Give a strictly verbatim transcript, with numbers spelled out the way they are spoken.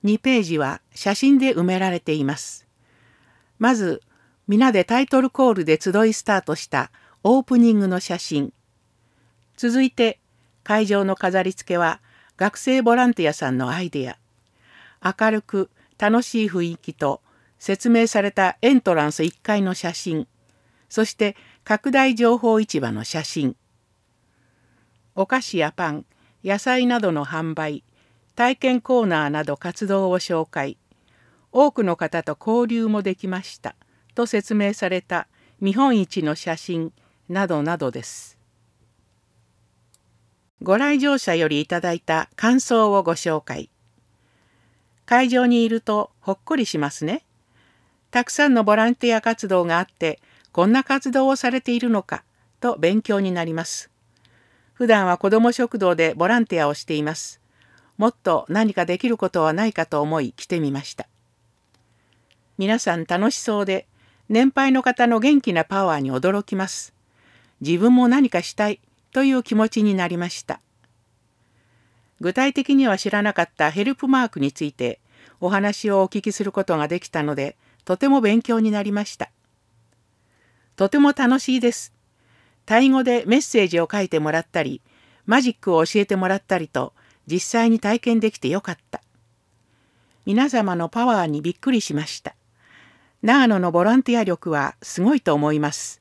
にページは写真で埋められています。まず、皆でタイトルコールで集いスタートしたオープニングの写真。続いて、会場の飾り付けは学生ボランティアさんのアイデア。明るく楽しい雰囲気と説明されたエントランスいっかいの写真。そして拡大情報市場の写真。お菓子やパン、野菜などの販売、体験コーナーなど活動を紹介。多くの方と交流もできましたと説明された見本市の写真などなどです。ご来場者よりいただいた感想をご紹介。会場にいるとほっこりしますね。たくさんのボランティア活動があって、こんな活動をされているのかと勉強になります。普段は子ども食堂でボランティアをしています。もっと何かできることはないかと思い来てみました。皆さん楽しそうで、年配の方の元気なパワーに驚きます。自分も何かしたいという気持ちになりました。具体的には知らなかったヘルプマークについてお話をお聞きすることができたので、とても勉強になりました。とても楽しいです。タイ語でメッセージを書いてもらったり、マジックを教えてもらったりと、実際に体験できてよかった。皆様のパワーにびっくりしました。長野のボランティア力はすごいと思います。